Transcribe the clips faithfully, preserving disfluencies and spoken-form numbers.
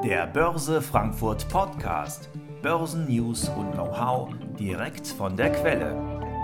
Der Börse Frankfurt Podcast. Börsennews und Know-how direkt von der Quelle.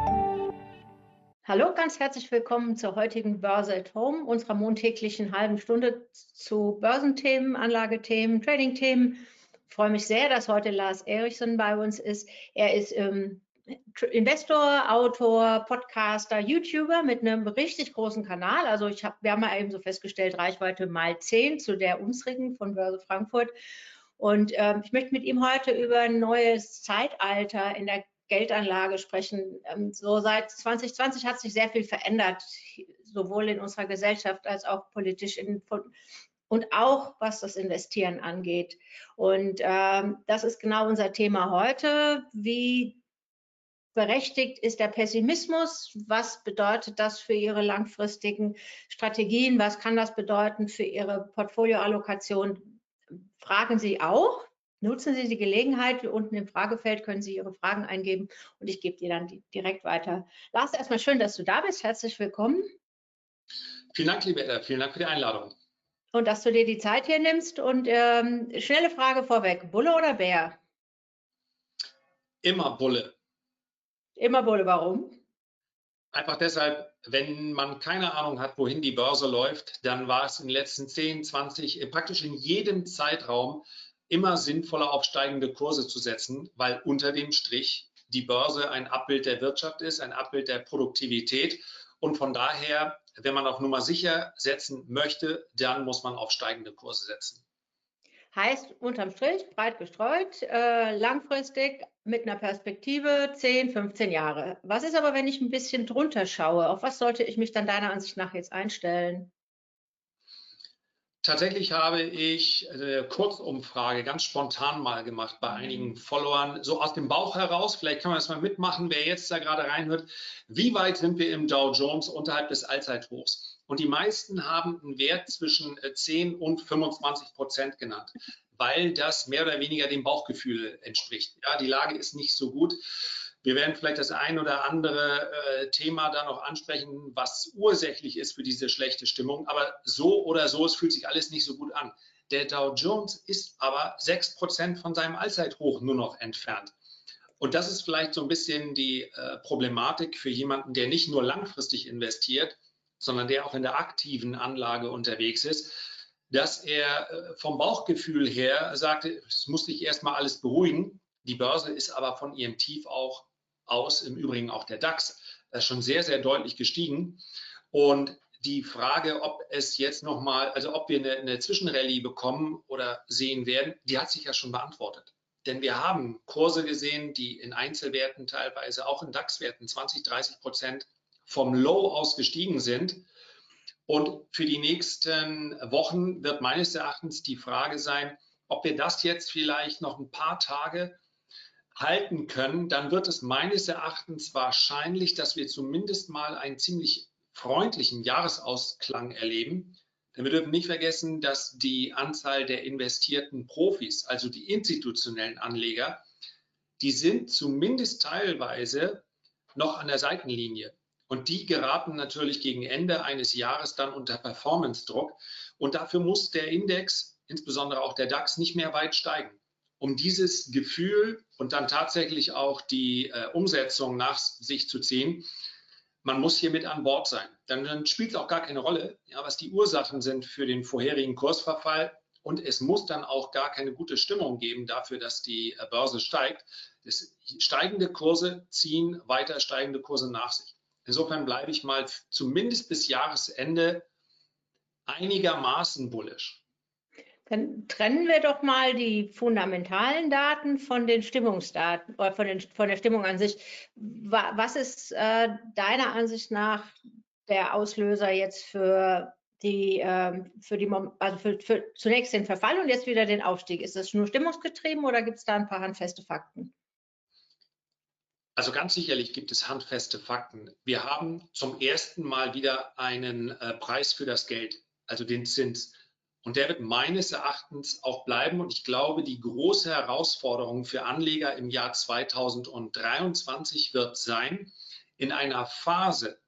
Hallo, ganz herzlich willkommen zur heutigen Börse at Home, unserer montäglichen halben Stunde zu Börsenthemen, Anlagethemen, Tradingthemen. Ich freue mich sehr, dass heute Lars Erichsen bei uns ist. Er ist ähm, Investor, Autor, Podcaster, YouTuber mit einem richtig großen Kanal. Also ich hab, wir haben mal eben so festgestellt, Reichweite mal zehn zu der unsrigen von Börse Frankfurt. Und ähm, ich möchte mit ihm heute über ein neues Zeitalter in der Geldanlage sprechen. Ähm, so seit zwanzig zwanzig hat sich sehr viel verändert, sowohl in unserer Gesellschaft als auch politisch in, und auch was das Investieren angeht. Und ähm, das ist genau unser Thema heute. Wie berechtigt ist der Pessimismus? Was bedeutet das für Ihre langfristigen Strategien? Was kann das bedeuten für Ihre Portfolioallokation? Fragen Sie auch. Nutzen Sie die Gelegenheit. Unten im Fragefeld können Sie Ihre Fragen eingeben und ich gebe die dann direkt weiter. Lars, erstmal schön, dass du da bist. Herzlich willkommen. Vielen Dank, liebe Edda. Vielen Dank für die Einladung. Und dass du dir die Zeit hier nimmst. Und ähm, schnelle Frage vorweg. Bulle oder Bär? Immer Bulle. Immer Bulle. Warum? Einfach deshalb, wenn man keine Ahnung hat, wohin die Börse läuft, dann war es in den letzten zehn, zwanzig, praktisch in jedem Zeitraum immer sinnvoller, auf steigende Kurse zu setzen, weil unter dem Strich die Börse ein Abbild der Wirtschaft ist, ein Abbild der Produktivität. Und von daher, wenn man auf Nummer sicher setzen möchte, dann muss man auf steigende Kurse setzen. Heißt unterm Strich breit gestreut, äh, langfristig mit einer Perspektive zehn, fünfzehn Jahre. Was ist aber, wenn ich ein bisschen drunter schaue? Auf was sollte ich mich dann deiner Ansicht nach jetzt einstellen? Tatsächlich habe ich eine Kurzumfrage ganz spontan mal gemacht bei einigen Followern, so aus dem Bauch heraus. Vielleicht kann man das mal mitmachen, wer jetzt da gerade reinhört. Wie weit sind wir im Dow Jones unterhalb des Allzeithochs? Und die meisten haben einen Wert zwischen zehn und fünfundzwanzig Prozent genannt, weil das mehr oder weniger dem Bauchgefühl entspricht. Ja, die Lage ist nicht so gut. Wir werden vielleicht das ein oder andere äh, Thema da noch ansprechen, was ursächlich ist für diese schlechte Stimmung. Aber so oder so, es fühlt sich alles nicht so gut an. Der Dow Jones ist aber sechs Prozent von seinem Allzeithoch nur noch entfernt. Und das ist vielleicht so ein bisschen die äh, Problematik für jemanden, der nicht nur langfristig investiert, sondern der auch in der aktiven Anlage unterwegs ist, dass er äh, vom Bauchgefühl her sagte, es muss sich erstmal alles beruhigen. Die Börse ist aber von ihrem Tief auch aus, im Übrigen auch der DAX, das ist schon sehr, sehr deutlich gestiegen. Und die Frage, ob es jetzt nochmal, also ob wir eine, eine Zwischenrallye bekommen oder sehen werden, die hat sich ja schon beantwortet. Denn wir haben Kurse gesehen, die in Einzelwerten teilweise, auch in DAX-Werten, zwanzig, dreißig Prozent vom Low aus gestiegen sind. Und für die nächsten Wochen wird meines Erachtens die Frage sein, ob wir das jetzt vielleicht noch ein paar Tage halten können, dann wird es meines Erachtens wahrscheinlich, dass wir zumindest mal einen ziemlich freundlichen Jahresausklang erleben. Denn wir dürfen nicht vergessen, dass die Anzahl der investierten Profis, also die institutionellen Anleger, die sind zumindest teilweise noch an der Seitenlinie. Und die geraten natürlich gegen Ende eines Jahres dann unter Performance-Druck. Und dafür muss der Index, insbesondere auch der DAX, nicht mehr weit steigen, um dieses Gefühl und dann tatsächlich auch die äh, Umsetzung nach sich zu ziehen. Man muss hier mit an Bord sein. Dann, dann spielt es auch gar keine Rolle, ja, was die Ursachen sind für den vorherigen Kursverfall. Und es muss dann auch gar keine gute Stimmung geben dafür, dass die äh, Börse steigt. Das, steigende Kurse ziehen weiter steigende Kurse nach sich. Insofern bleibe ich mal zumindest bis Jahresende einigermaßen bullish. Dann trennen wir doch mal die fundamentalen Daten von den Stimmungsdaten oder von, den, von der Stimmung an sich. Was ist äh, deiner Ansicht nach der Auslöser jetzt für die, äh, für die also für, für zunächst den Verfall und jetzt wieder den Aufstieg? Ist das nur stimmungsgetrieben oder gibt es da ein paar handfeste Fakten? Also ganz sicherlich gibt es handfeste Fakten. Wir haben zum ersten Mal wieder einen äh, Preis für das Geld, also den Zins. Und der wird meines Erachtens auch bleiben. Und ich glaube, die große Herausforderung für Anleger im Jahr zweitausenddreiundzwanzig wird sein, in einer Phase,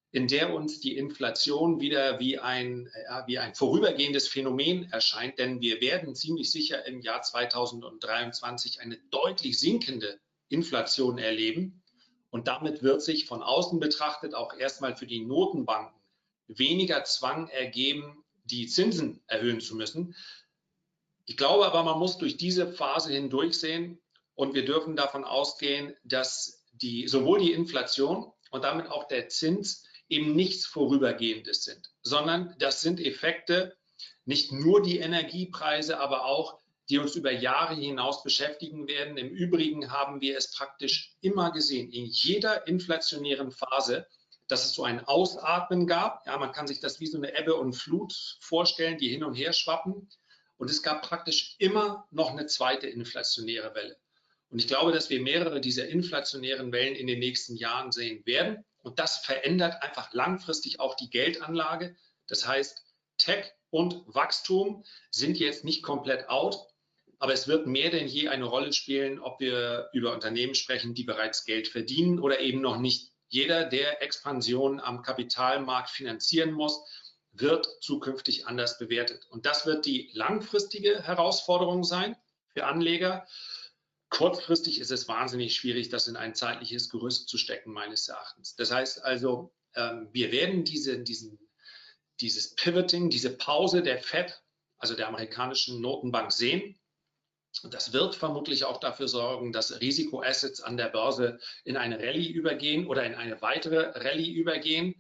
in der uns die Inflation wieder wie ein, ja, wie ein vorübergehendes Phänomen erscheint, denn wir werden ziemlich sicher im Jahr zweitausenddreiundzwanzig eine deutlich sinkende Inflation erleben. Und damit wird sich von außen betrachtet auch erstmal für die Notenbanken weniger Zwang ergeben, die Zinsen erhöhen zu müssen. Ich glaube aber, man muss durch diese Phase hindurchsehen und wir dürfen davon ausgehen, dass die, sowohl die Inflation und damit auch der Zins eben nichts Vorübergehendes sind, sondern das sind Effekte, nicht nur die Energiepreise, aber auch, die uns über Jahre hinaus beschäftigen werden. Im Übrigen haben wir es praktisch immer gesehen, in jeder inflationären Phase, dass es so ein Ausatmen gab. Ja, man kann sich das wie so eine Ebbe und Flut vorstellen, die hin und her schwappen. Und es gab praktisch immer noch eine zweite inflationäre Welle. Und ich glaube, dass wir mehrere dieser inflationären Wellen in den nächsten Jahren sehen werden. Und das verändert einfach langfristig auch die Geldanlage. Das heißt, Tech und Wachstum sind jetzt nicht komplett out, aber es wird mehr denn je eine Rolle spielen, ob wir über Unternehmen sprechen, die bereits Geld verdienen oder eben noch nicht. Jeder, der Expansion am Kapitalmarkt finanzieren muss, wird zukünftig anders bewertet. Und das wird die langfristige Herausforderung sein für Anleger. Kurzfristig ist es wahnsinnig schwierig, das in ein zeitliches Gerüst zu stecken, meines Erachtens. Das heißt also, ähm, wir werden diese, diesen, dieses Pivoting, diese Pause der Fed, also der amerikanischen Notenbank, sehen. Und das wird vermutlich auch dafür sorgen, dass Risikoassets an der Börse in eine Rallye übergehen oder in eine weitere Rallye übergehen.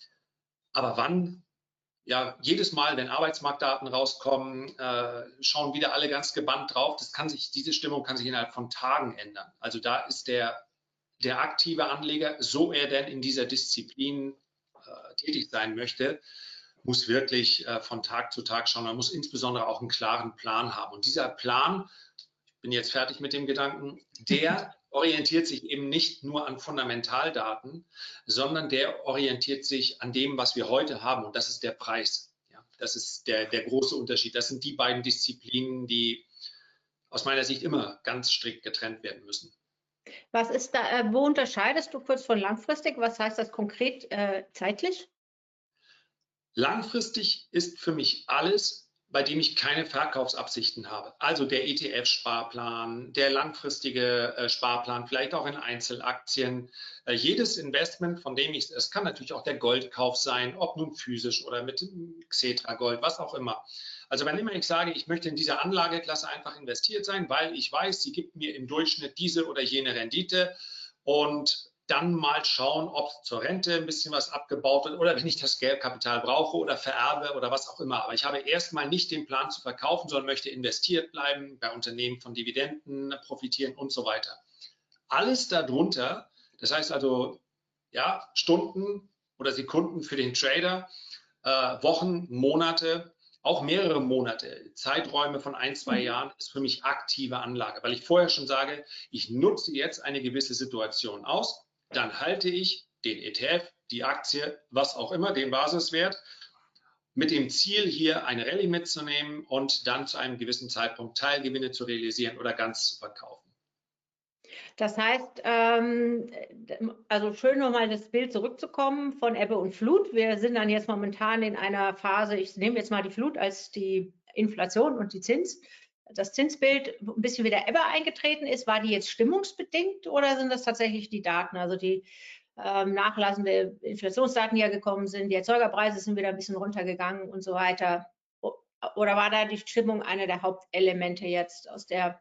Aber wann? Ja, jedes Mal, wenn Arbeitsmarktdaten rauskommen, äh, schauen wieder alle ganz gebannt drauf. Das kann sich, diese Stimmung kann sich innerhalb von Tagen ändern. Also da ist der, der aktive Anleger, so er denn in dieser Disziplin äh, tätig sein möchte, muss wirklich äh, von Tag zu Tag schauen. Man muss insbesondere auch einen klaren Plan haben. Und dieser Plan, ich bin jetzt fertig mit dem Gedanken, der orientiert sich eben nicht nur an Fundamentaldaten, sondern der orientiert sich an dem, was wir heute haben. Und das ist der Preis. Ja, das ist der, der große Unterschied. Das sind die beiden Disziplinen, die aus meiner Sicht immer ganz strikt getrennt werden müssen. Was ist da, äh, wo unterscheidest du kurz von langfristig? Was heißt das konkret äh, zeitlich? Langfristig ist für mich alles, bei dem ich keine Verkaufsabsichten habe. Also der E T F-Sparplan, der langfristige äh, Sparplan, vielleicht auch in Einzelaktien. Äh, jedes Investment, von dem ich, es kann natürlich auch der Goldkauf sein, ob nun physisch oder mit Xetra Gold, was auch immer. Also wenn immer ich sage, ich möchte in dieser Anlageklasse einfach investiert sein, weil ich weiß, sie gibt mir im Durchschnitt diese oder jene Rendite und dann mal schauen, ob zur Rente ein bisschen was abgebaut wird oder wenn ich das Geldkapital brauche oder vererbe oder was auch immer. Aber ich habe erstmal nicht den Plan zu verkaufen, sondern möchte investiert bleiben, bei Unternehmen von Dividenden profitieren und so weiter. Alles darunter, das heißt also ja, Stunden oder Sekunden für den Trader, äh, Wochen, Monate, auch mehrere Monate, Zeiträume von ein, zwei Jahren ist für mich aktive Anlage, weil ich vorher schon sage, ich nutze jetzt eine gewisse Situation aus. Dann halte ich den E T F, die Aktie, was auch immer, den Basiswert, mit dem Ziel, hier eine Rallye mitzunehmen und dann zu einem gewissen Zeitpunkt Teilgewinne zu realisieren oder ganz zu verkaufen. Das heißt, ähm, also schön nochmal das Bild zurückzukommen von Ebbe und Flut. Wir sind dann jetzt momentan in einer Phase, ich nehme jetzt mal die Flut als die Inflation und die Zins. Das Zinsbild ein bisschen wieder Ebbe eingetreten ist, war die jetzt stimmungsbedingt oder sind das tatsächlich die Daten, also die ähm, nachlassende Inflationsdaten, die ja gekommen sind, die Erzeugerpreise sind wieder ein bisschen runtergegangen und so weiter? Oder war da die Stimmung einer der Hauptelemente jetzt aus der?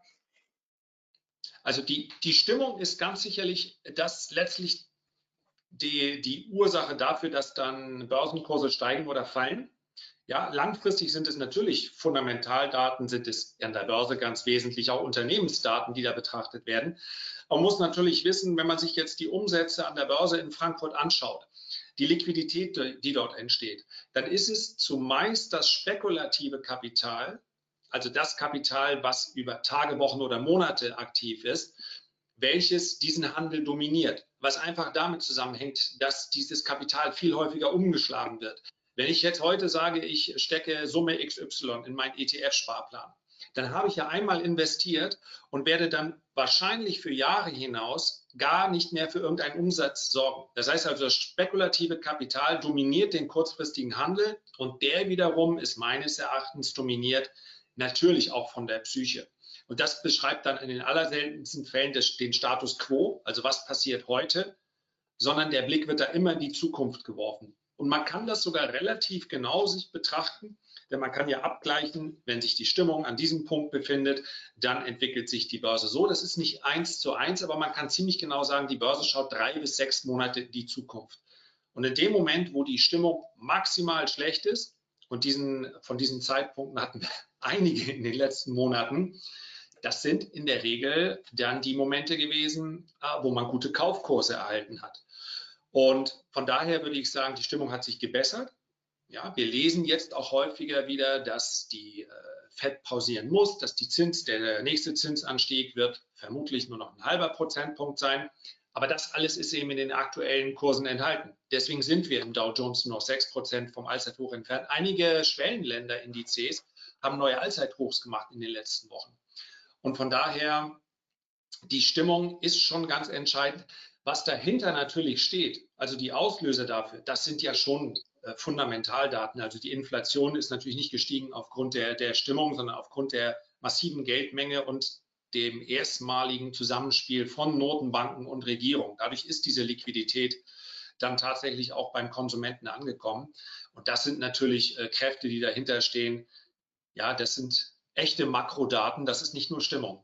Also die, die Stimmung ist ganz sicherlich das letztlich die, die Ursache dafür, dass dann Börsenkurse steigen oder fallen. Ja, langfristig sind es natürlich Fundamentaldaten, sind es an der Börse ganz wesentlich auch Unternehmensdaten, die da betrachtet werden. Man muss natürlich wissen, wenn man sich jetzt die Umsätze an der Börse in Frankfurt anschaut, die Liquidität, die dort entsteht, dann ist es zumeist das spekulative Kapital, also das Kapital, was über Tage, Wochen oder Monate aktiv ist, welches diesen Handel dominiert, was einfach damit zusammenhängt, dass dieses Kapital viel häufiger umgeschlagen wird. Wenn ich jetzt heute sage, ich stecke Summe X Y in meinen E T F-Sparplan, dann habe ich ja einmal investiert und werde dann wahrscheinlich für Jahre hinaus gar nicht mehr für irgendeinen Umsatz sorgen. Das heißt also, das spekulative Kapital dominiert den kurzfristigen Handel und der wiederum ist meines Erachtens dominiert natürlich auch von der Psyche. Und das beschreibt dann in den allerseltensten Fällen des, den Status quo, also was passiert heute, sondern der Blick wird da immer in die Zukunft geworfen. Und man kann das sogar relativ genau sich betrachten, denn man kann ja abgleichen, wenn sich die Stimmung an diesem Punkt befindet, dann entwickelt sich die Börse so. Das ist nicht eins zu eins, aber man kann ziemlich genau sagen, die Börse schaut drei bis sechs Monate in die Zukunft. Und in dem Moment, wo die Stimmung maximal schlecht ist, und diesen, von diesen Zeitpunkten hatten wir einige in den letzten Monaten, das sind in der Regel dann die Momente gewesen, wo man gute Kaufkurse erhalten hat. Und von daher würde ich sagen, die Stimmung hat sich gebessert. Ja, wir lesen jetzt auch häufiger wieder, dass die äh, Fed pausieren muss, dass die Zins, der nächste Zinsanstieg wird vermutlich nur noch ein halber Prozentpunkt sein. Aber das alles ist eben in den aktuellen Kursen enthalten. Deswegen sind wir im Dow Jones nur noch sechs Prozent vom Allzeithoch entfernt. Einige Schwellenländer-Indizes haben neue Allzeithochs gemacht in den letzten Wochen. Und von daher, die Stimmung ist schon ganz entscheidend. Was dahinter natürlich steht, also die Auslöser dafür, das sind ja schon äh, Fundamentaldaten. Also die Inflation ist natürlich nicht gestiegen aufgrund der, der Stimmung, sondern aufgrund der massiven Geldmenge und dem erstmaligen Zusammenspiel von Notenbanken und Regierung. Dadurch ist diese Liquidität dann tatsächlich auch beim Konsumenten angekommen. Und das sind natürlich äh, Kräfte, die dahinter stehen. Ja, das sind echte Makrodaten, das ist nicht nur Stimmung.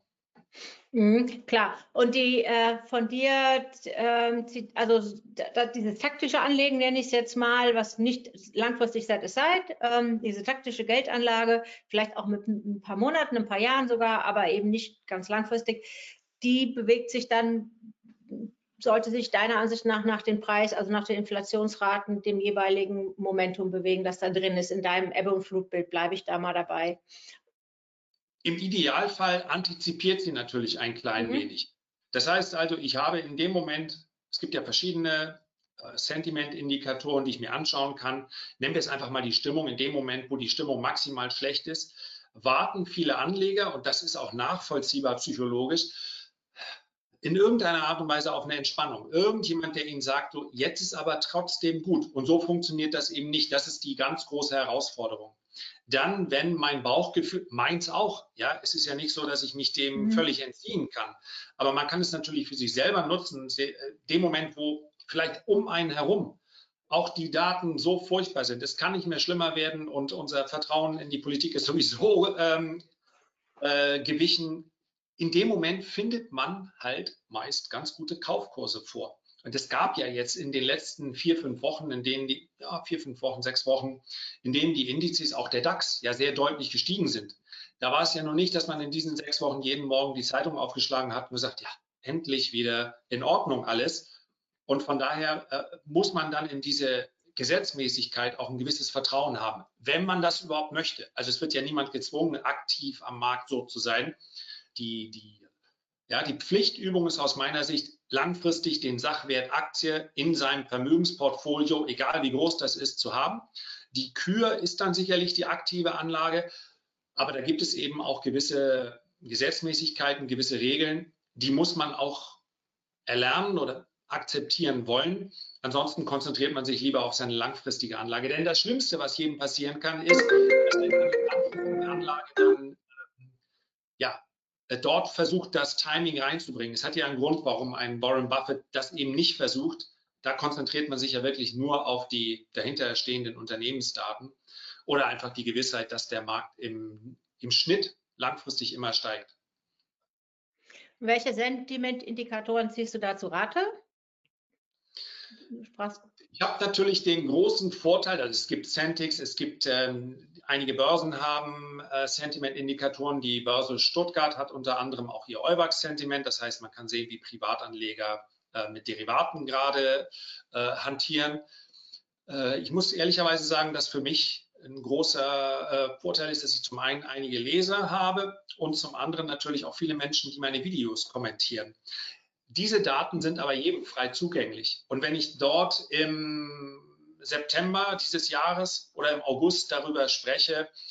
Mhm, klar. Und die äh, von dir, äh, also da, dieses taktische Anlegen nenne ich es jetzt mal, was nicht langfristig set aside, ähm, diese taktische Geldanlage, vielleicht auch mit ein paar Monaten, ein paar Jahren sogar, aber eben nicht ganz langfristig, die bewegt sich dann, sollte sich deiner Ansicht nach nach dem Preis, also nach den Inflationsraten, dem jeweiligen Momentum bewegen, das da drin ist. In deinem Ebbe- und Flutbild bleibe ich da mal dabei. Im Idealfall antizipiert sie natürlich ein klein mhm. wenig. Das heißt also, ich habe in dem Moment, es gibt ja verschiedene äh, Sentiment-Indikatoren, die ich mir anschauen kann. Nehmen wir jetzt einfach mal die Stimmung. In dem Moment, wo die Stimmung maximal schlecht ist, warten viele Anleger, und das ist auch nachvollziehbar psychologisch, in irgendeiner Art und Weise auf eine Entspannung. Irgendjemand, der ihnen sagt, so, jetzt ist aber trotzdem gut. Und so funktioniert das eben nicht. Das ist die ganz große Herausforderung. Dann, wenn mein Bauchgefühl, meins auch, ja, es ist ja nicht so, dass ich mich dem mhm. völlig entziehen kann, aber man kann es natürlich für sich selber nutzen, dem Moment, wo vielleicht um einen herum auch die Daten so furchtbar sind, es kann nicht mehr schlimmer werden und unser Vertrauen in die Politik ist sowieso ähm, äh, gewichen. In dem Moment findet man halt meist ganz gute Kaufkurse vor. Und es gab ja jetzt in den letzten vier, fünf Wochen, in denen die, ja, vier, fünf Wochen, sechs Wochen, in denen die Indizes, auch der DAX, ja sehr deutlich gestiegen sind. Da war es ja noch nicht, dass man in diesen sechs Wochen jeden Morgen die Zeitung aufgeschlagen hat und gesagt, ja, endlich wieder in Ordnung alles. Und von daher äh, muss man dann in diese Gesetzmäßigkeit auch ein gewisses Vertrauen haben, wenn man das überhaupt möchte. Also es wird ja niemand gezwungen, aktiv am Markt so zu sein. Die, die, ja, die Pflichtübung ist aus meiner Sicht, langfristig den Sachwert Aktie in seinem Vermögensportfolio, egal wie groß das ist, zu haben. Die Kür ist dann sicherlich die aktive Anlage, aber da gibt es eben auch gewisse Gesetzmäßigkeiten, gewisse Regeln, die muss man auch erlernen oder akzeptieren wollen. Ansonsten konzentriert man sich lieber auf seine langfristige Anlage. Denn das Schlimmste, was jedem passieren kann, ist, dass eine langfristige Anlage dann ja, dort versucht, das Timing reinzubringen. Es hat ja einen Grund, warum ein Warren Buffett das eben nicht versucht. Da konzentriert man sich ja wirklich nur auf die dahinterstehenden Unternehmensdaten oder einfach die Gewissheit, dass der Markt im, im Schnitt langfristig immer steigt. Welche Sentimentindikatoren ziehst du da zu Rate? Ich habe natürlich den großen Vorteil, also es gibt Centix, es gibt ähm, einige Börsen haben äh, Sentiment-Indikatoren. Die Börse Stuttgart hat unter anderem auch ihr Euwax-Sentiment. Das heißt, man kann sehen, wie Privatanleger äh, mit Derivaten gerade äh, hantieren. Äh, ich muss ehrlicherweise sagen, dass für mich ein großer äh, Vorteil ist, dass ich zum einen einige Leser habe und zum anderen natürlich auch viele Menschen, die meine Videos kommentieren. Diese Daten sind aber jedem frei zugänglich. Und wenn ich dort im September dieses Jahres oder im August darüber spreche,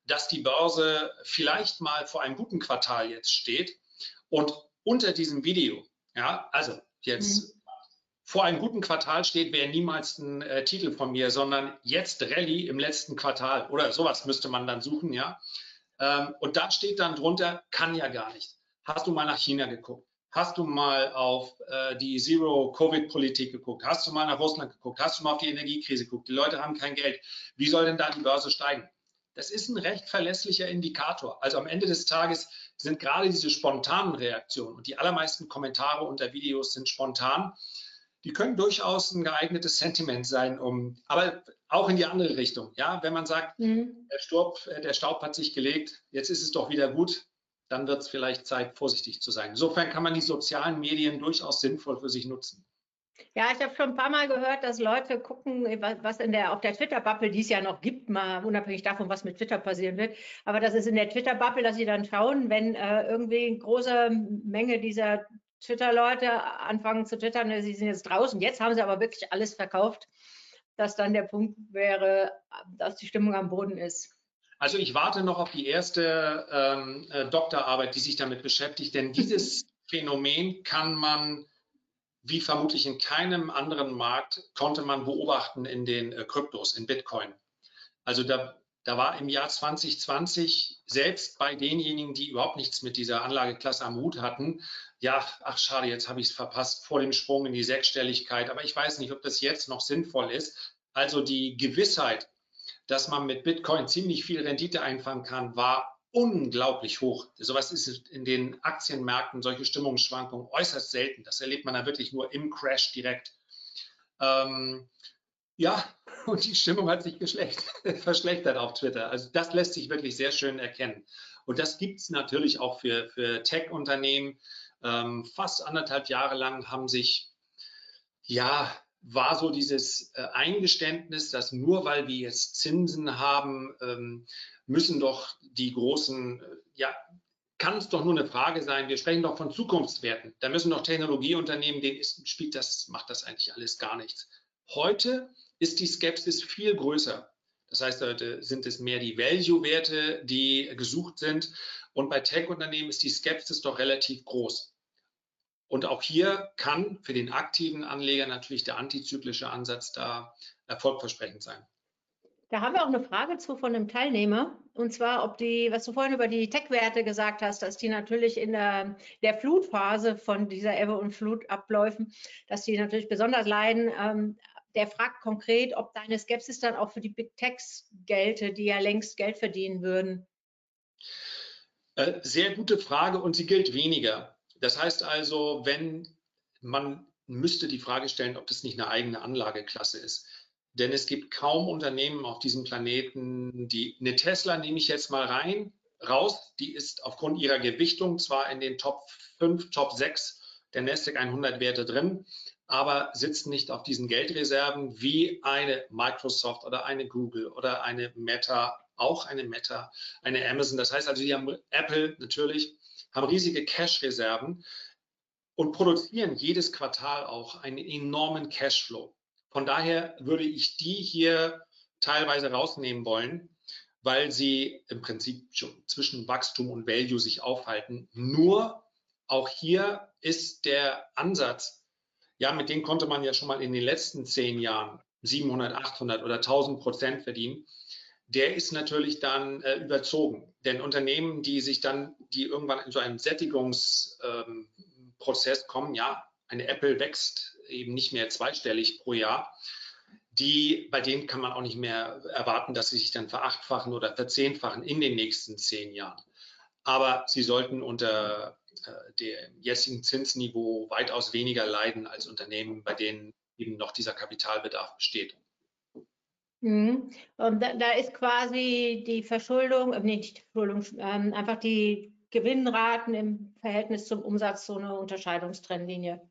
dass die Börse vielleicht mal vor einem guten Quartal jetzt steht und unter diesem Video, ja, also jetzt mhm. vor einem guten Quartal steht, wäre niemals ein äh, Titel von mir, sondern jetzt Rallye im letzten Quartal oder sowas müsste man dann suchen, ja. Ähm, und da steht dann drunter, kann ja gar nicht. Hast du mal nach China geguckt? Hast du mal auf äh, die Zero-Covid-Politik geguckt? Hast du mal nach Russland geguckt? Hast du mal auf die Energiekrise geguckt? Die Leute haben kein Geld. Wie soll denn da die Börse steigen? Das ist ein recht verlässlicher Indikator. Also am Ende des Tages sind gerade diese spontanen Reaktionen und die allermeisten Kommentare unter Videos sind spontan. Die können durchaus ein geeignetes Sentiment sein, um, aber auch in die andere Richtung. Ja, wenn man sagt, mhm. der, Staub, der Staub hat sich gelegt, jetzt ist es doch wieder gut, dann wird es vielleicht Zeit, vorsichtig zu sein. Insofern kann man die sozialen Medien durchaus sinnvoll für sich nutzen. Ja, ich habe schon ein paar Mal gehört, dass Leute gucken, was in der, auf der Twitter-Bubble, die es ja noch gibt, mal unabhängig davon, was mit Twitter passieren wird, aber das ist in der Twitter-Bubble, dass sie dann schauen, wenn äh, irgendwie eine große Menge dieser Twitter-Leute anfangen zu twittern, sie sind jetzt draußen, jetzt haben sie aber wirklich alles verkauft, dass dann der Punkt wäre, dass die Stimmung am Boden ist. Also ich warte noch auf die erste ähm, äh, Doktorarbeit, die sich damit beschäftigt, denn dieses Phänomen kann man, wie vermutlich in keinem anderen Markt, konnte man beobachten in den äh, Kryptos, in Bitcoin. Also da, da war im Jahr zwanzig zwanzig, selbst bei denjenigen, die überhaupt nichts mit dieser Anlageklasse am Hut hatten, ja, ach schade, jetzt habe ich es verpasst vor dem Sprung in die Sechsstelligkeit, aber ich weiß nicht, ob das jetzt noch sinnvoll ist. Also die Gewissheit, dass man mit Bitcoin ziemlich viel Rendite einfangen kann, war unglaublich hoch. Sowas ist in den Aktienmärkten, solche Stimmungsschwankungen äußerst selten. Das erlebt man dann wirklich nur im Crash direkt. Ähm, ja, und die Stimmung hat sich verschlechtert auf Twitter. Also das lässt sich wirklich sehr schön erkennen. Und das gibt es natürlich auch für, für Tech-Unternehmen. Ähm, fast anderthalb Jahre lang haben sich, ja, war so dieses äh, Eingeständnis, dass nur weil wir jetzt Zinsen haben, ähm, müssen doch die großen, äh, ja, kann es doch nur eine Frage sein, wir sprechen doch von Zukunftswerten, da müssen doch Technologieunternehmen, denen ist, spielt das, macht das eigentlich alles gar nichts. Heute ist die Skepsis viel größer. Das heißt, heute sind es mehr die Value-Werte, die gesucht sind. Und bei Tech-Unternehmen ist die Skepsis doch relativ groß. Und auch hier kann für den aktiven Anleger natürlich der antizyklische Ansatz da erfolgversprechend sein. Da haben wir auch eine Frage zu von einem Teilnehmer. Und zwar, ob die, was du vorhin über die Tech-Werte gesagt hast, dass die natürlich in der, der Flutphase von dieser Ebbe- und Flutabläufen, dass die natürlich besonders leiden. Ähm, der fragt konkret, ob deine Skepsis dann auch für die Big Techs gelte, die ja längst Geld verdienen würden. Äh, sehr gute Frage und sie gilt weniger. Das heißt also, wenn man müsste die Frage stellen, ob das nicht eine eigene Anlageklasse ist. Denn es gibt kaum Unternehmen auf diesem Planeten, die, eine Tesla nehme ich jetzt mal rein, raus, die ist aufgrund ihrer Gewichtung zwar in den Top fünf, Top sechs der Nasdaq hundert Werte drin, aber sitzt nicht auf diesen Geldreserven wie eine Microsoft oder eine Google oder eine Meta, auch eine Meta, eine Amazon. Das heißt also, die haben Apple natürlich, haben riesige Cash-Reserven und produzieren jedes Quartal auch einen enormen Cashflow. Von daher würde ich die hier teilweise rausnehmen wollen, weil sie im Prinzip schon zwischen Wachstum und Value sich aufhalten. Nur auch hier ist der Ansatz, ja, mit dem konnte man ja schon mal in den letzten zehn Jahren siebenhundert, achthundert oder tausend Prozent verdienen. Der ist natürlich dann äh, überzogen. Denn Unternehmen, die sich dann, die irgendwann in so einem Sättigungsprozess ähm, kommen, ja, eine Apple wächst eben nicht mehr zweistellig pro Jahr, die, bei denen kann man auch nicht mehr erwarten, dass sie sich dann verachtfachen oder verzehnfachen in den nächsten zehn Jahren. Aber sie sollten unter äh, dem jetzigen Zinsniveau weitaus weniger leiden als Unternehmen, bei denen eben noch dieser Kapitalbedarf besteht. Mhm. Und da, da ist quasi die Verschuldung, äh, nicht die Verschuldung, ähm, einfach die Gewinnraten im Verhältnis zum Umsatz so eine Unterscheidungstrennlinie.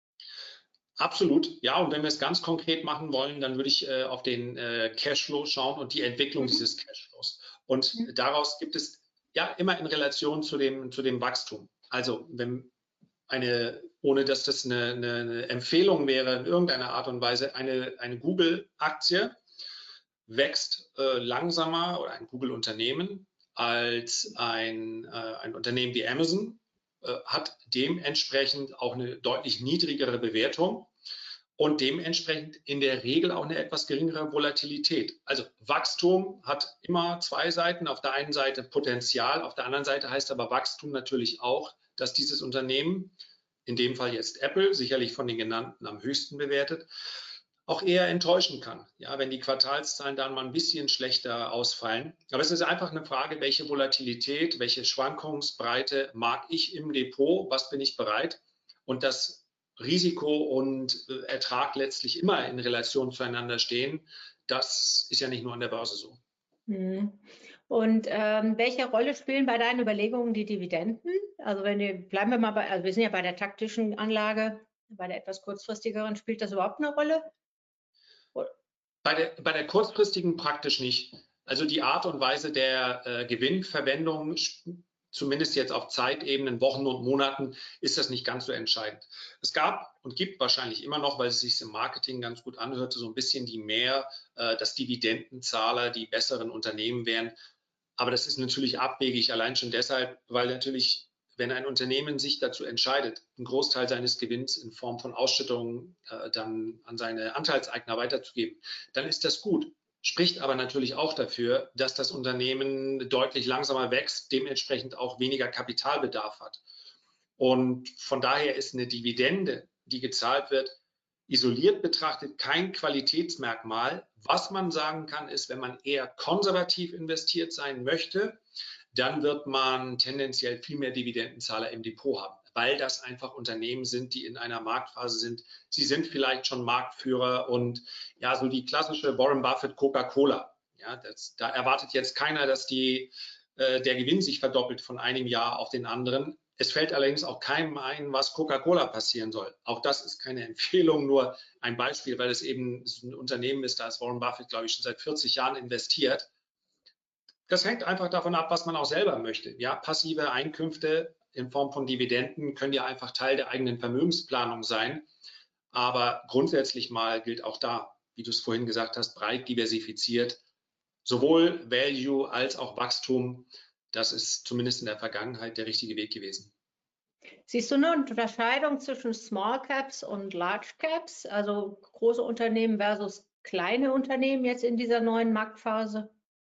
Absolut, ja. Und wenn wir es ganz konkret machen wollen, dann würde ich äh, auf den äh, Cashflow schauen und die Entwicklung mhm. dieses Cashflows. Und mhm. daraus gibt es ja immer in Relation zu dem, zu dem Wachstum. Also wenn eine, ohne dass das eine, eine Empfehlung wäre in irgendeiner Art und Weise, eine, eine Google-Aktie wächst äh, langsamer oder ein Google-Unternehmen als ein, äh, ein Unternehmen wie Amazon, äh, hat dementsprechend auch eine deutlich niedrigere Bewertung und dementsprechend in der Regel auch eine etwas geringere Volatilität. Also Wachstum hat immer zwei Seiten. Auf der einen Seite Potenzial, auf der anderen Seite heißt aber Wachstum natürlich auch, dass dieses Unternehmen, in dem Fall jetzt Apple, sicherlich von den genannten am höchsten bewertet, auch eher enttäuschen kann, ja, wenn die Quartalszahlen dann mal ein bisschen schlechter ausfallen. Aber es ist einfach eine Frage, welche Volatilität, welche Schwankungsbreite mag ich im Depot, was bin ich bereit? Und das Risiko und Ertrag letztlich immer in Relation zueinander stehen, das ist ja nicht nur an der Börse so. Und ähm, welche Rolle spielen bei deinen Überlegungen die Dividenden? Also wenn wir, bleiben wir mal bei, also wir sind ja bei der taktischen Anlage, bei der etwas kurzfristigeren, spielt das überhaupt eine Rolle? Bei der, bei der kurzfristigen praktisch nicht. Also die Art und Weise der äh, Gewinnverwendung, zumindest jetzt auf Zeitebenen, Wochen und Monaten, ist das nicht ganz so entscheidend. Es gab und gibt wahrscheinlich immer noch, weil es sich im Marketing ganz gut anhörte, so ein bisschen die mehr, äh, dass Dividendenzahler die besseren Unternehmen wären. Aber das ist natürlich abwegig, allein schon deshalb, weil natürlich, wenn ein Unternehmen sich dazu entscheidet, einen Großteil seines Gewinns in Form von Ausschüttungen äh, dann an seine Anteilseigner weiterzugeben, dann ist das gut. Spricht aber natürlich auch dafür, dass das Unternehmen deutlich langsamer wächst, dementsprechend auch weniger Kapitalbedarf hat. Und von daher ist eine Dividende, die gezahlt wird, isoliert betrachtet kein Qualitätsmerkmal. Was man sagen kann, ist, wenn man eher konservativ investiert sein möchte, dann wird man tendenziell viel mehr Dividendenzahler im Depot haben, weil das einfach Unternehmen sind, die in einer Marktphase sind. Sie sind vielleicht schon Marktführer und ja, so die klassische Warren Buffett Coca-Cola. Ja, das, da erwartet jetzt keiner, dass die, äh, der Gewinn sich verdoppelt von einem Jahr auf den anderen. Es fällt allerdings auch keinem ein, was Coca-Cola passieren soll. Auch das ist keine Empfehlung, nur ein Beispiel, weil es eben ein Unternehmen ist, da ist Warren Buffett, glaube ich, schon seit vierzig Jahren investiert. Das hängt einfach davon ab, was man auch selber möchte. Ja, passive Einkünfte in Form von Dividenden können ja einfach Teil der eigenen Vermögensplanung sein. Aber grundsätzlich mal gilt auch da, wie du es vorhin gesagt hast, breit diversifiziert, sowohl Value als auch Wachstum. Das ist zumindest in der Vergangenheit der richtige Weg gewesen. Siehst du eine Unterscheidung zwischen Small Caps und Large Caps, also große Unternehmen versus kleine Unternehmen jetzt in dieser neuen Marktphase?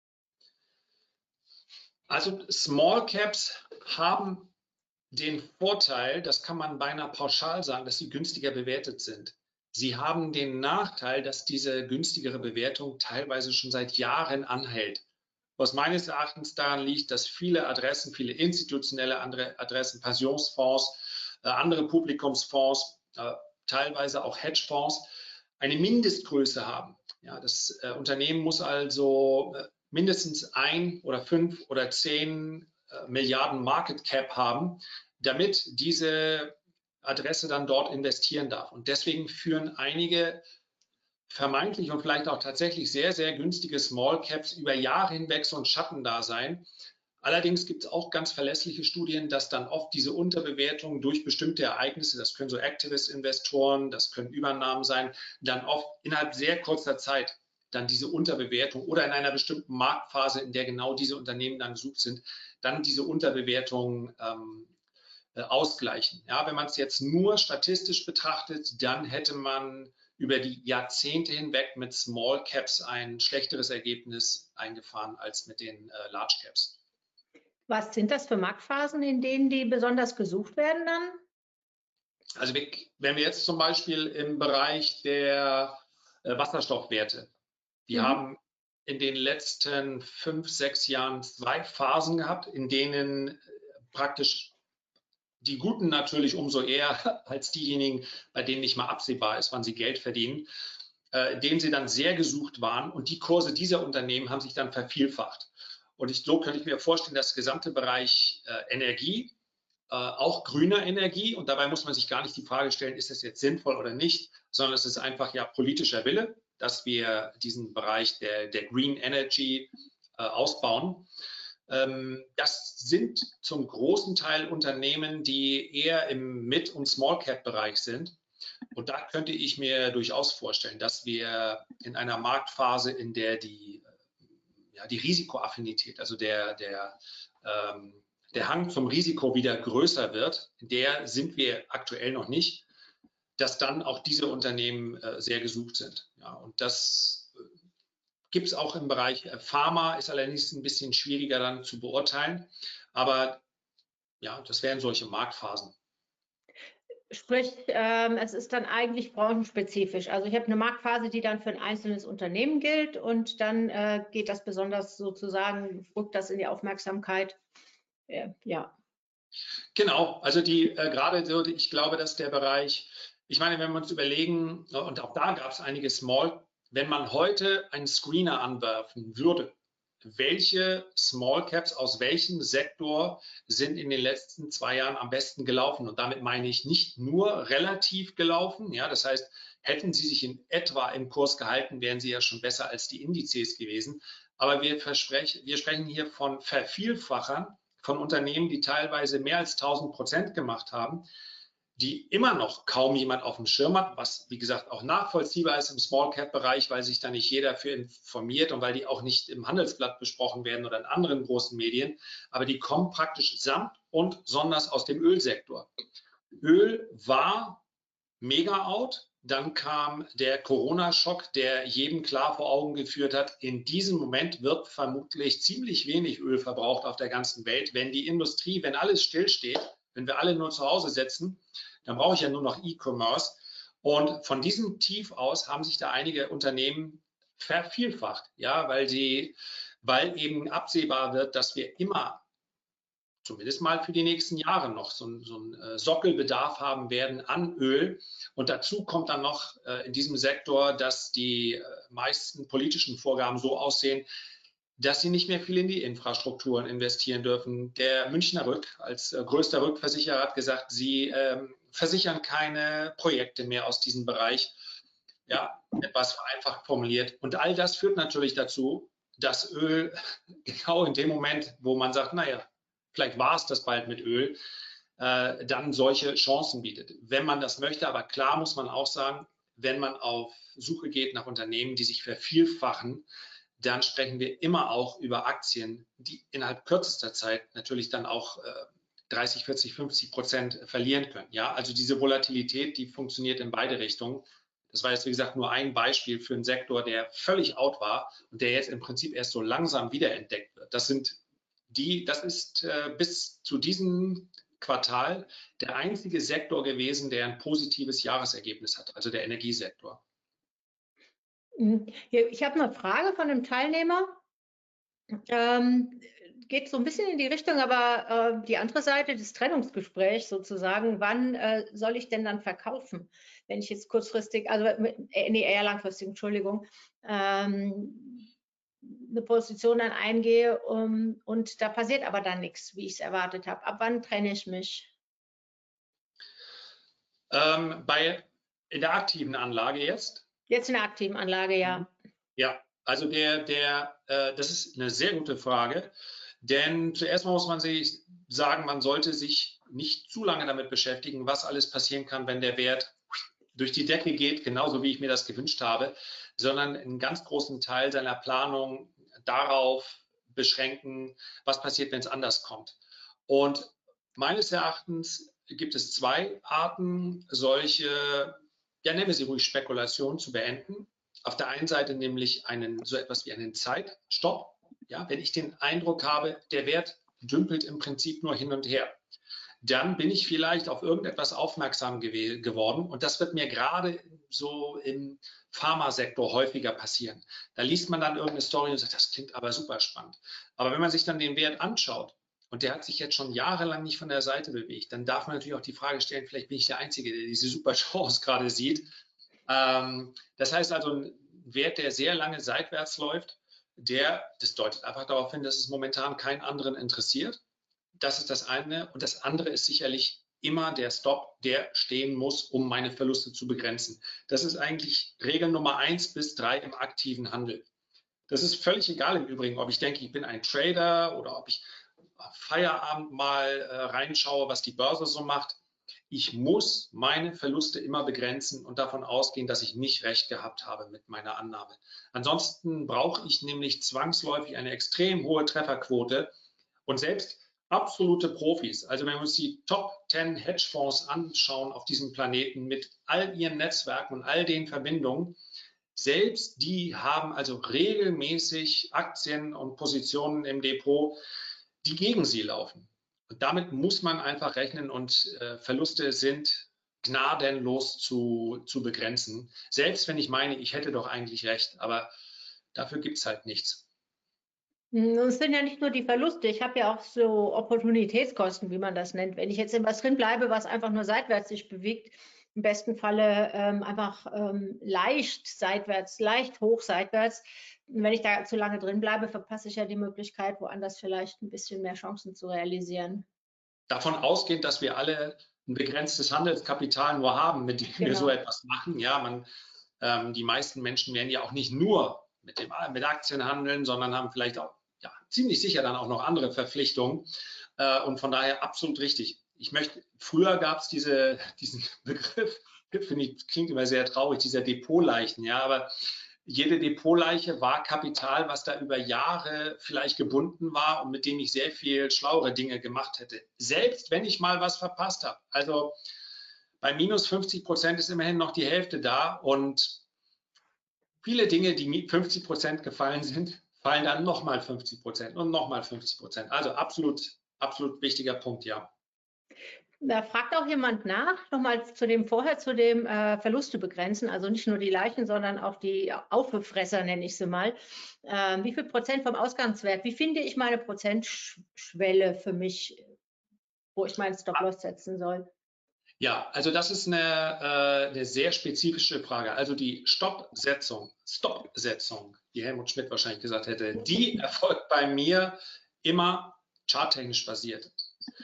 Also Small Caps haben den Vorteil, das kann man beinahe pauschal sagen, dass sie günstiger bewertet sind. Sie haben den Nachteil, dass diese günstigere Bewertung teilweise schon seit Jahren anhält. Was meines Erachtens daran liegt, dass viele Adressen, viele institutionelle andere Adressen, Pensionsfonds, äh, andere Publikumsfonds, äh, teilweise auch Hedgefonds, eine Mindestgröße haben. Ja, das äh, Unternehmen muss also äh, mindestens ein oder fünf oder zehn äh, Milliarden Market Cap haben, damit diese Adresse dann dort investieren darf. Und deswegen führen einige vermeintlich und vielleicht auch tatsächlich sehr, sehr günstige Small Caps über Jahre hinweg so ein Schattendasein. Allerdings gibt es auch ganz verlässliche Studien, dass dann oft diese Unterbewertung durch bestimmte Ereignisse, das können so Activist-Investoren, das können Übernahmen sein, dann oft innerhalb sehr kurzer Zeit dann diese Unterbewertung oder in einer bestimmten Marktphase, in der genau diese Unternehmen dann gesucht sind, dann diese Unterbewertung ähm, äh, ausgleichen. Ja, wenn man es jetzt nur statistisch betrachtet, dann hätte man über die Jahrzehnte hinweg mit Small Caps ein schlechteres Ergebnis eingefahren als mit den äh, Large Caps. Was sind das für Marktphasen, in denen die besonders gesucht werden dann? Also wenn wir jetzt zum Beispiel im Bereich der äh, Wasserstoffwerte, die mhm. haben in den letzten fünf, sechs Jahren zwei Phasen gehabt, in denen praktisch die Guten natürlich umso eher als diejenigen, bei denen nicht mal absehbar ist, wann sie Geld verdienen, äh, in denen sie dann sehr gesucht waren. Und die Kurse dieser Unternehmen haben sich dann vervielfacht. Und ich, so könnte ich mir vorstellen, dass der gesamte Bereich äh, Energie, äh, auch grüner Energie, und dabei muss man sich gar nicht die Frage stellen, ist das jetzt sinnvoll oder nicht, sondern es ist einfach ja politischer Wille, dass wir diesen Bereich der, der Green Energy äh, ausbauen. Das sind zum großen Teil Unternehmen, die eher im Mid- und Small-Cap-Bereich sind. Und da könnte ich mir durchaus vorstellen, dass wir in einer Marktphase, in der die ja, die Risikoaffinität, also der, der, ähm, der Hang zum Risiko wieder größer wird, der sind wir aktuell noch nicht, dass dann auch diese Unternehmen äh, sehr gesucht sind. Ja, und das äh, gibt es auch im Bereich äh, Pharma, ist allerdings ein bisschen schwieriger dann zu beurteilen. Aber ja, das wären solche Marktphasen. Sprich, ähm, es ist dann eigentlich branchenspezifisch. Also ich habe eine Marktphase, die dann für ein einzelnes Unternehmen gilt und dann äh, geht das besonders sozusagen, rückt das in die Aufmerksamkeit. Äh, ja. Genau, also die äh, gerade so, ich glaube, dass der Bereich, ich meine, wenn wir uns überlegen, und auch da gab es einige Small, wenn man heute einen Screener anwerfen würde, welche Small Caps aus welchem Sektor sind in den letzten zwei Jahren am besten gelaufen? Und damit meine ich nicht nur relativ gelaufen. Ja, das heißt, hätten sie sich in etwa im Kurs gehalten, wären sie ja schon besser als die Indizes gewesen. Aber wir, versprechen, wir sprechen hier von Vervielfachern, von Unternehmen, die teilweise mehr als tausend Prozent gemacht haben, die immer noch kaum jemand auf dem Schirm hat, was wie gesagt auch nachvollziehbar ist im Small-Cap-Bereich, weil sich da nicht jeder für informiert und weil die auch nicht im Handelsblatt besprochen werden oder in anderen großen Medien, aber die kommen praktisch samt und sonders aus dem Ölsektor. Öl war mega out, dann kam der Corona-Schock, der jedem klar vor Augen geführt hat, in diesem Moment wird vermutlich ziemlich wenig Öl verbraucht auf der ganzen Welt, wenn die Industrie, wenn alles stillsteht, wenn wir alle nur zu Hause sitzen, dann brauche ich ja nur noch E-Commerce. Und von diesem Tief aus haben sich da einige Unternehmen vervielfacht, ja, weil sie, weil eben absehbar wird, dass wir immer, zumindest mal für die nächsten Jahre noch, so, so einen Sockelbedarf haben werden an Öl. Und dazu kommt dann noch äh, in diesem Sektor, dass die äh, meisten politischen Vorgaben so aussehen, dass sie nicht mehr viel in die Infrastrukturen investieren dürfen. Der Münchner Rück als äh, größter Rückversicherer hat gesagt, sie ähm, versichern keine Projekte mehr aus diesem Bereich. Ja, etwas vereinfacht formuliert. Und all das führt natürlich dazu, dass Öl genau in dem Moment, wo man sagt, naja, vielleicht war es das bald mit Öl, äh, dann solche Chancen bietet. Wenn man das möchte, aber klar muss man auch sagen, wenn man auf Suche geht nach Unternehmen, die sich vervielfachen, dann sprechen wir immer auch über Aktien, die innerhalb kürzester Zeit natürlich dann auch äh, dreißig, vierzig, fünfzig Prozent verlieren können. Ja, also diese Volatilität, die funktioniert in beide Richtungen. Das war jetzt, wie gesagt, nur ein Beispiel für einen Sektor, der völlig out war und der jetzt im Prinzip erst so langsam wiederentdeckt wird. Das sind die, das ist äh, bis zu diesem Quartal der einzige Sektor gewesen, der ein positives Jahresergebnis hat, also der Energiesektor. Ich habe eine Frage von einem Teilnehmer. Ähm, geht so ein bisschen in die Richtung, aber äh, die andere Seite des Trennungsgesprächs sozusagen, wann äh, soll ich denn dann verkaufen, wenn ich jetzt kurzfristig, also äh, nee, eher langfristig, Entschuldigung, ähm, eine Position dann eingehe um, und da passiert aber dann nichts, wie ich es erwartet habe. Ab wann trenne ich mich? Ähm, bei, in der aktiven Anlage jetzt? Jetzt in der aktiven Anlage, ja. Ja, also der, der, äh, das ist eine sehr gute Frage, denn zuerst mal muss man sich sagen, man sollte sich nicht zu lange damit beschäftigen, was alles passieren kann, wenn der Wert durch die Decke geht, genauso wie ich mir das gewünscht habe, sondern einen ganz großen Teil seiner Planung darauf beschränken, was passiert, wenn es anders kommt. Und meines Erachtens gibt es zwei Arten, solche, ja, nennen wir sie ruhig Spekulation zu beenden. Auf der einen Seite nämlich einen, so etwas wie einen Zeitstopp. Ja, wenn ich den Eindruck habe, der Wert dümpelt im Prinzip nur hin und her, dann bin ich vielleicht auf irgendetwas aufmerksam gew geworden. Und das wird mir gerade so im Pharmasektor häufiger passieren. Da liest man dann irgendeine Story und sagt, das klingt aber super spannend. Aber wenn man sich dann den Wert anschaut und der hat sich jetzt schon jahrelang nicht von der Seite bewegt, dann darf man natürlich auch die Frage stellen, vielleicht bin ich der Einzige, der diese super Chance gerade sieht. Ähm, das heißt also, ein Wert, der sehr lange seitwärts läuft, der, das deutet einfach darauf hin, dass es momentan keinen anderen interessiert. Das ist das eine. Und das andere ist sicherlich immer der Stop, der stehen muss, um meine Verluste zu begrenzen. Das ist eigentlich Regel Nummer eins bis drei im aktiven Handel. Das ist völlig egal im Übrigen, ob ich denke, ich bin ein Trader oder ob ich Feierabend mal äh, reinschaue, was die Börse so macht. ich muss meine Verluste immer begrenzen und davon ausgehen, dass ich nicht recht gehabt habe mit meiner Annahme. Ansonsten brauche ich nämlich zwangsläufig eine extrem hohe Trefferquote und selbst absolute Profis, also wenn wir uns die Top zehn Hedgefonds anschauen auf diesem Planeten mit all ihren Netzwerken und all den Verbindungen, selbst die haben also regelmäßig Aktien und Positionen im Depot, die gegen sie laufen. Und damit muss man einfach rechnen und äh, Verluste sind gnadenlos zu, zu begrenzen. Selbst wenn ich meine, ich hätte doch eigentlich recht, aber dafür gibt es halt nichts. Es sind ja nicht nur die Verluste, ich habe ja auch so Opportunitätskosten, wie man das nennt. Wenn ich jetzt in was drin bleibe, was einfach nur seitwärts sich bewegt, im besten Falle ähm, einfach ähm, leicht seitwärts, leicht hoch seitwärts. Und wenn ich da zu lange drin bleibe, verpasse ich ja die Möglichkeit, woanders vielleicht ein bisschen mehr Chancen zu realisieren. Davon ausgehend, dass wir alle ein begrenztes Handelskapital nur haben, mit dem genau. wir so etwas machen. Ja, man, ähm, die meisten Menschen werden ja auch nicht nur mit, dem, mit Aktien handeln, sondern haben vielleicht auch ja, ziemlich sicher dann auch noch andere Verpflichtungen. Äh, und von daher absolut richtig. Ich möchte, früher gab es diese, diesen Begriff, finde ich, klingt immer sehr traurig, dieser Depotleichen, ja, aber jede Depotleiche war Kapital, was da über Jahre vielleicht gebunden war und mit dem ich sehr viel schlauere Dinge gemacht hätte. Selbst wenn ich mal was verpasst habe. Also bei minus fünfzig Prozent ist immerhin noch die Hälfte da und viele Dinge, die fünfzig Prozent gefallen sind, fallen dann nochmal fünfzig Prozent und nochmal fünfzig Prozent. Also absolut, absolut wichtiger Punkt, ja. Da fragt auch jemand nach, nochmal zu dem vorher, zu dem äh, Verluste begrenzen, also nicht nur die Leichen, sondern auch die Aufbefresser, nenne ich sie mal. Ähm, wie viel Prozent vom Ausgangswert? Wie finde ich meine Prozentschwelle für mich, wo ich meinen Stop-Loss setzen soll? Ja, also das ist eine, äh, eine sehr spezifische Frage. Also die Stoppsetzung, Stoppsetzung, wie Helmut Schmidt wahrscheinlich gesagt hätte, die erfolgt bei mir immer charttechnisch basiert.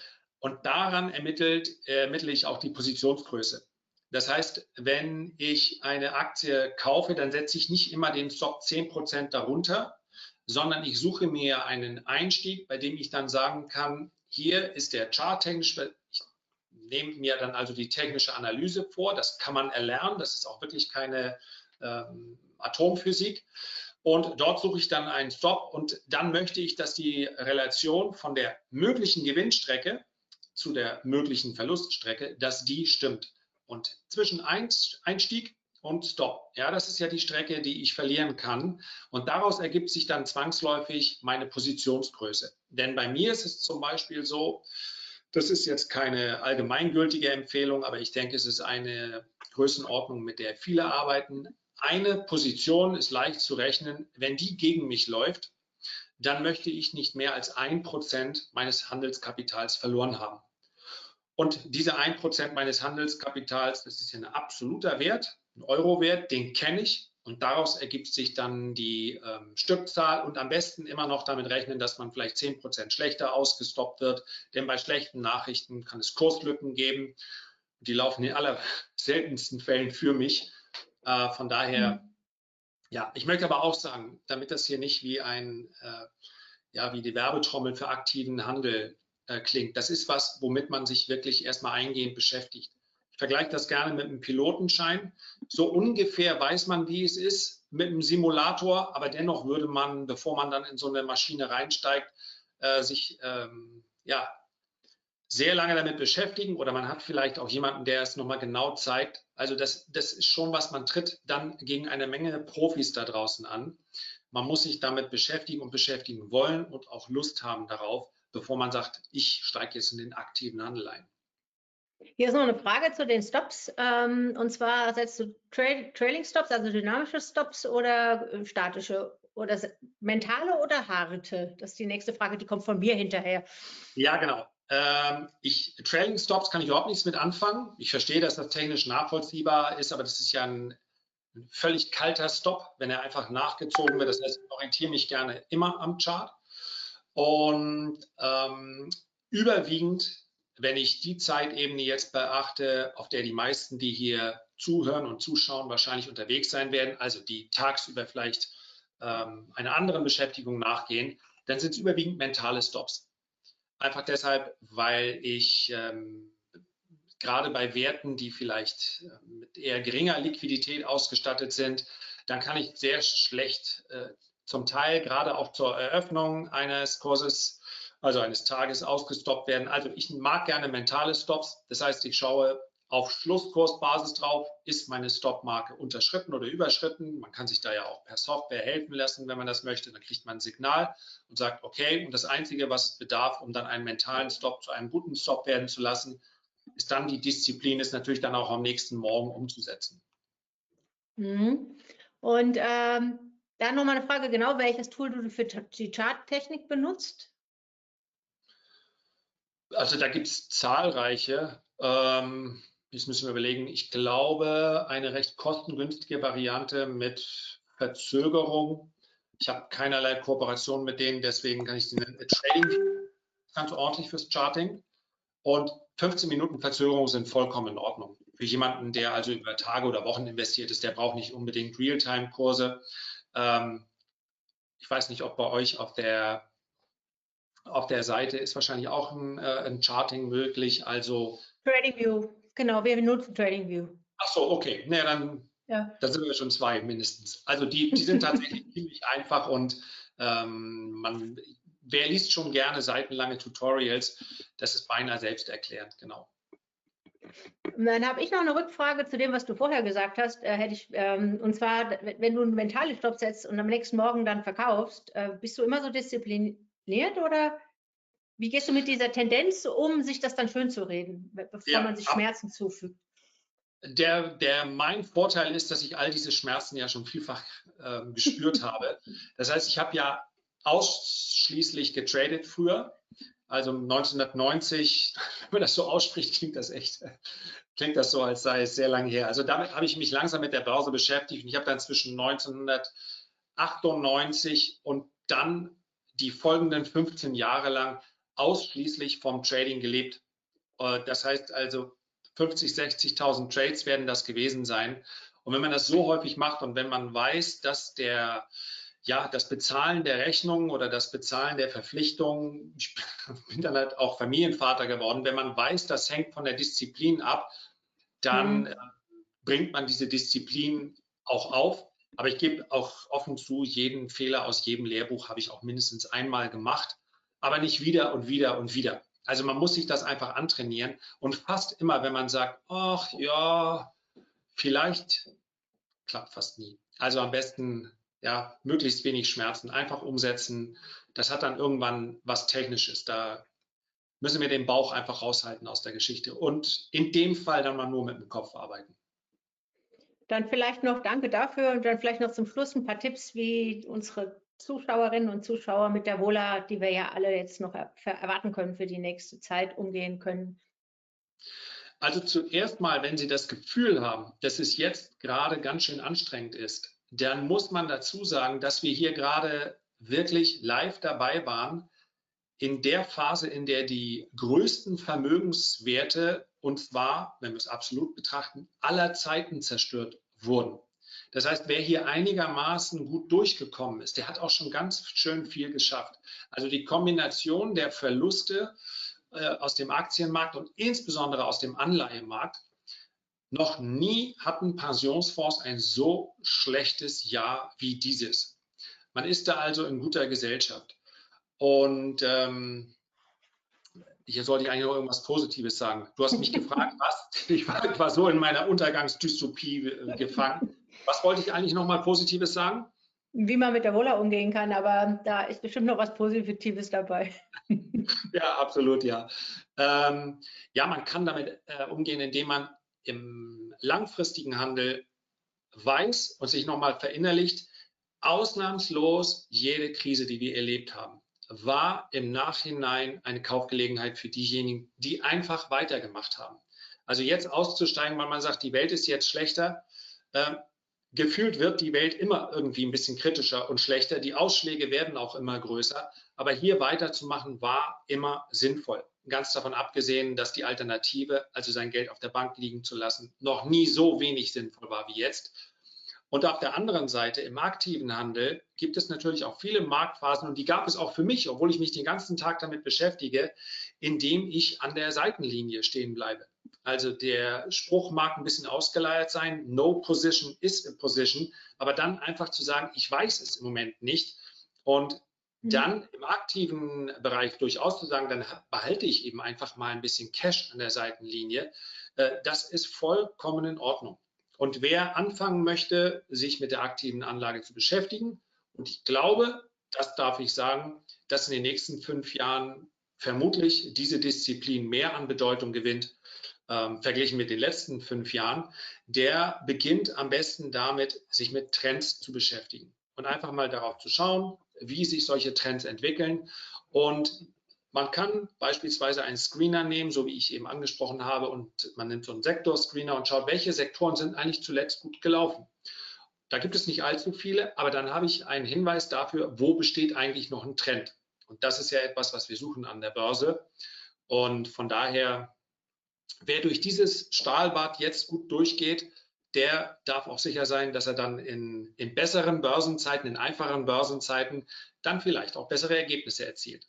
Und daran ermittelt, ermittle ich auch die Positionsgröße. Das heißt, wenn ich eine Aktie kaufe, dann setze ich nicht immer den Stop zehn Prozent darunter, sondern ich suche mir einen Einstieg, bei dem ich dann sagen kann, hier ist der charttechnisch, ich nehme mir dann also die technische Analyse vor, das kann man erlernen, das ist auch wirklich keine ähm, Atomphysik. Und dort suche ich dann einen Stop und dann möchte ich, dass die Relation von der möglichen Gewinnstrecke zu der möglichen Verluststrecke, dass die stimmt. Und zwischen Einstieg und Stop, ja, das ist ja die Strecke, die ich verlieren kann. Und daraus ergibt sich dann zwangsläufig meine Positionsgröße. Denn bei mir ist es zum Beispiel so, das ist jetzt keine allgemeingültige Empfehlung, aber ich denke, es ist eine Größenordnung, mit der viele arbeiten. Eine Position ist leicht zu rechnen, wenn die gegen mich läuft, dann möchte ich nicht mehr als ein Prozent meines Handelskapitals verloren haben. Und diese ein Prozent meines Handelskapitals, das ist ja ein absoluter Wert, ein Euro-Wert, den kenne ich. Und daraus ergibt sich dann die ähm, Stückzahl und am besten immer noch damit rechnen, dass man vielleicht zehn Prozent schlechter ausgestoppt wird. Denn bei schlechten Nachrichten kann es Kurslücken geben. Die laufen in aller seltensten Fällen für mich. Äh, von daher, mhm. ja, ich möchte aber auch sagen, damit das hier nicht wie ein, äh, ja, wie die Werbetrommel für aktiven Handel äh, klingt. Das ist was, womit man sich wirklich erstmal eingehend beschäftigt. Ich vergleiche das gerne mit einem Pilotenschein. So ungefähr weiß man, wie es ist mit einem Simulator, aber dennoch würde man, bevor man dann in so eine Maschine reinsteigt, äh, sich ähm, ja, sehr lange damit beschäftigen oder man hat vielleicht auch jemanden, der es nochmal genau zeigt. Also das, das ist schon was, man tritt dann gegen eine Menge Profis da draußen an. Man muss sich damit beschäftigen und beschäftigen wollen und auch Lust haben darauf, bevor man sagt, ich steige jetzt in den aktiven Handel ein. Hier ist noch eine Frage zu den Stops. Ähm, und zwar setzt du Tra Trailing Stops, also dynamische Stops oder äh, statische oder mentale oder harte? Das ist die nächste Frage, die kommt von mir hinterher. Ja, genau. Ähm, ich, Trailing Stops kann ich überhaupt nichts mit anfangen. Ich verstehe, dass das technisch nachvollziehbar ist, aber das ist ja ein, ein völlig kalter Stop, wenn er einfach nachgezogen wird. Das heißt, ich orientiere mich gerne immer am Chart. Und ähm, überwiegend, wenn ich die Zeitebene jetzt beachte, auf der die meisten, die hier zuhören und zuschauen, wahrscheinlich unterwegs sein werden, also die tagsüber vielleicht ähm, einer anderen Beschäftigung nachgehen, dann sind es überwiegend mentale Stops. Einfach deshalb, weil ich ähm, gerade bei Werten, die vielleicht mit eher geringer Liquidität ausgestattet sind, dann kann ich sehr schlecht äh, zum Teil gerade auch zur Eröffnung eines Kurses, also eines Tages ausgestoppt werden. Also ich mag gerne mentale Stops. Das heißt, ich schaue auf Schlusskursbasis drauf, ist meine Stopmarke unterschritten oder überschritten. Man kann sich da ja auch per Software helfen lassen, wenn man das möchte. Dann kriegt man ein Signal und sagt, okay, und das Einzige, was es bedarf, um dann einen mentalen Stop zu einem guten Stop werden zu lassen, ist dann die Disziplin, ist natürlich dann auch am nächsten Morgen umzusetzen. Mhm. Und ähm, dann nochmal eine Frage, genau welches Tool du für die Charttechnik benutzt? Also da gibt es zahlreiche. Ähm, jetzt müssen wir überlegen. Ich glaube, eine recht kostengünstige Variante mit Verzögerung. Ich habe keinerlei Kooperation mit denen, deswegen kann ich sie nennen. Trading ganz ordentlich fürs Charting. Und fünfzehn Minuten Verzögerung sind vollkommen in Ordnung. Für jemanden, der also über Tage oder Wochen investiert ist, der braucht nicht unbedingt Realtime-Kurse. Ähm, ich weiß nicht, ob bei euch auf der Auf der Seite ist wahrscheinlich auch ein, äh, ein Charting möglich. Also TradingView, genau, wir benutzen TradingView. ach so, okay. Na, dann, ja. dann sind wir schon zwei mindestens. Also die, die sind tatsächlich ziemlich einfach und ähm, man, wer liest schon gerne seitenlange Tutorials? Das ist beinahe selbsterklärend, genau. Dann habe ich noch eine Rückfrage zu dem, was du vorher gesagt hast. Äh, hätte ich, ähm, und zwar, wenn du einen mentalen Stopp setzt und am nächsten Morgen dann verkaufst, äh, bist du immer so diszipliniert oder wie gehst du mit dieser Tendenz um, sich das dann schön zu reden, bevor Ja, man sich ab, Schmerzen zufügt? der, der, mein Vorteil ist, dass ich all diese Schmerzen ja schon vielfach äh, gespürt habe. Das heißt, ich habe ja ausschließlich getradet früher. Also neunzehnhundertneunzig, wenn man das so ausspricht, klingt das echt, klingt das so, als sei es sehr lange her. Also damit habe ich mich langsam mit der Börse beschäftigt und ich habe dann zwischen neunzehnhundertachtundneunzig und dann die folgenden fünfzehn Jahre lang ausschließlich vom Trading gelebt. Das heißt also fünfzig, sechzigtausend Trades werden das gewesen sein. Und wenn man das so häufig macht und wenn man weiß, dass der ja, das Bezahlen der Rechnungen oder das Bezahlen der Verpflichtungen, ich bin dann halt auch Familienvater geworden, wenn man weiß, das hängt von der Disziplin ab, dann Mhm. äh, bringt man diese Disziplin auch auf. Aber ich gebe auch offen zu, jeden Fehler aus jedem Lehrbuch habe ich auch mindestens einmal gemacht, aber nicht wieder und wieder und wieder. Also man muss sich das einfach antrainieren und fast immer, wenn man sagt, ach ja, vielleicht, klappt fast nie. Also am besten ja, möglichst wenig Schmerzen, einfach umsetzen. Das hat dann irgendwann was Technisches. Da müssen wir den Bauch einfach raushalten aus der Geschichte und in dem Fall dann mal nur mit dem Kopf arbeiten. Dann vielleicht noch danke dafür und dann vielleicht noch zum Schluss ein paar Tipps, wie unsere Zuschauerinnen und Zuschauer mit der Vola, die wir ja alle jetzt noch erwarten können für die nächste Zeit, umgehen können. Also zuerst mal, wenn Sie das Gefühl haben, dass es jetzt gerade ganz schön anstrengend ist, dann muss man dazu sagen, dass wir hier gerade wirklich live dabei waren, in der Phase, in der die größten Vermögenswerte, und zwar, wenn wir es absolut betrachten, aller Zeiten zerstört wurden. Das heißt, wer hier einigermaßen gut durchgekommen ist, der hat auch schon ganz schön viel geschafft. Also die Kombination der Verluste äh, aus dem Aktienmarkt und insbesondere aus dem Anleihemarkt, noch nie hatten Pensionsfonds ein so schlechtes Jahr wie dieses. Man ist da also in guter Gesellschaft. Und ähm, hier sollte ich eigentlich noch irgendwas Positives sagen. Du hast mich gefragt, was? Ich war, ich war so in meiner Untergangsdystopie gefangen. Was wollte ich eigentlich noch mal Positives sagen? Wie man mit der Vola umgehen kann, aber da ist bestimmt noch was Positives dabei. Ja, absolut, ja. Ähm, ja, man kann damit äh, umgehen, indem man im langfristigen Handel weiß und sich nochmal verinnerlicht, ausnahmslos jede Krise, die wir erlebt haben, war im Nachhinein eine Kaufgelegenheit für diejenigen, die einfach weitergemacht haben. Also jetzt auszusteigen, weil man sagt, die Welt ist jetzt schlechter. Äh, gefühlt wird die Welt immer irgendwie ein bisschen kritischer und schlechter. Die Ausschläge werden auch immer größer. Aber hier weiterzumachen war immer sinnvoll. Ganz davon abgesehen, dass die Alternative, also sein Geld auf der Bank liegen zu lassen, noch nie so wenig sinnvoll war wie jetzt. Und auf der anderen Seite im aktiven Handel gibt es natürlich auch viele Marktphasen und die gab es auch für mich, obwohl ich mich den ganzen Tag damit beschäftige, indem ich an der Seitenlinie stehen bleibe. Also der Spruch mag ein bisschen ausgeleiert sein, no position is a position, aber dann einfach zu sagen, ich weiß es im Moment nicht und dann im aktiven Bereich durchaus zu sagen, dann behalte ich eben einfach mal ein bisschen Cash an der Seitenlinie. Das ist vollkommen in Ordnung. Und wer anfangen möchte, sich mit der aktiven Anlage zu beschäftigen, und ich glaube, das darf ich sagen, dass in den nächsten fünf Jahren vermutlich diese Disziplin mehr an Bedeutung gewinnt, ähm, verglichen mit den letzten fünf Jahren, der beginnt am besten damit, sich mit Trends zu beschäftigen und einfach mal darauf zu schauen, wie sich solche Trends entwickeln. Und man kann beispielsweise einen Screener nehmen, so wie ich eben angesprochen habe, und man nimmt so einen Sektorscreener und schaut, welche Sektoren sind eigentlich zuletzt gut gelaufen. Da gibt es nicht allzu viele, aber dann habe ich einen Hinweis dafür, wo besteht eigentlich noch ein Trend. Und das ist ja etwas, was wir suchen an der Börse. Und von daher, wer durch dieses Stahlbad jetzt gut durchgeht, der darf auch sicher sein, dass er dann in, in besseren Börsenzeiten, in einfachen Börsenzeiten dann vielleicht auch bessere Ergebnisse erzielt.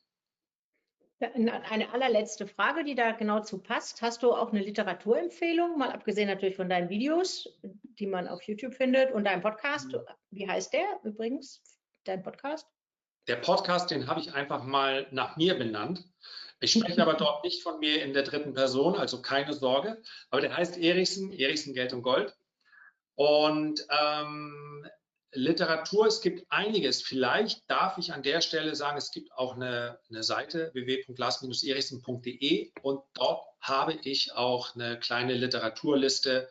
Eine allerletzte Frage, die da genau zu passt. Hast du auch eine Literaturempfehlung, mal abgesehen natürlich von deinen Videos, die man auf YouTube findet, und deinem Podcast? Wie heißt der übrigens, dein Podcast? Der Podcast, den habe ich einfach mal nach mir benannt. Ich spreche aber dort nicht von mir in der dritten Person, also keine Sorge. Aber der heißt Erichsen, Erichsen Geld und Gold. Und ähm, Literatur, es gibt einiges. Vielleicht darf ich an der Stelle sagen, es gibt auch eine, eine Seite w w w punkt lars Bindestrich erichsen punkt d e und dort habe ich auch eine kleine Literaturliste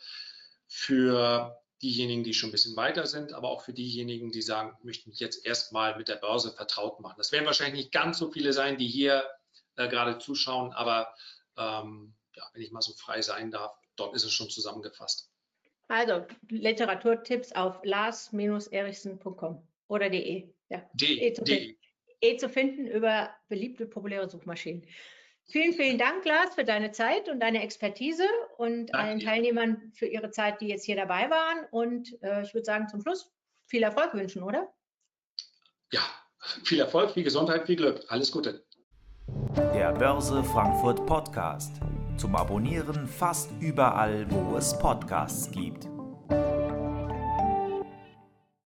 für diejenigen, die schon ein bisschen weiter sind, aber auch für diejenigen, die sagen, ich möchte mich jetzt erstmal mit der Börse vertraut machen. Das werden wahrscheinlich nicht ganz so viele sein, die hier äh, gerade zuschauen, aber ähm, ja, wenn ich mal so frei sein darf, dort ist es schon zusammengefasst. Also Literaturtipps auf lars Bindestrich erichsen punkt com oder de. Ja. De, e, zu de. e zu finden über beliebte, populäre Suchmaschinen. Vielen, vielen Dank, Lars, für deine Zeit und deine Expertise und Danke allen dir. Teilnehmern für ihre Zeit, die jetzt hier dabei waren. Und äh, ich würde sagen, zum Schluss viel Erfolg wünschen, oder? Ja, viel Erfolg, viel Gesundheit, viel Glück. Alles Gute. Der Börse Frankfurt Podcast. Zum Abonnieren fast überall, wo es Podcasts gibt.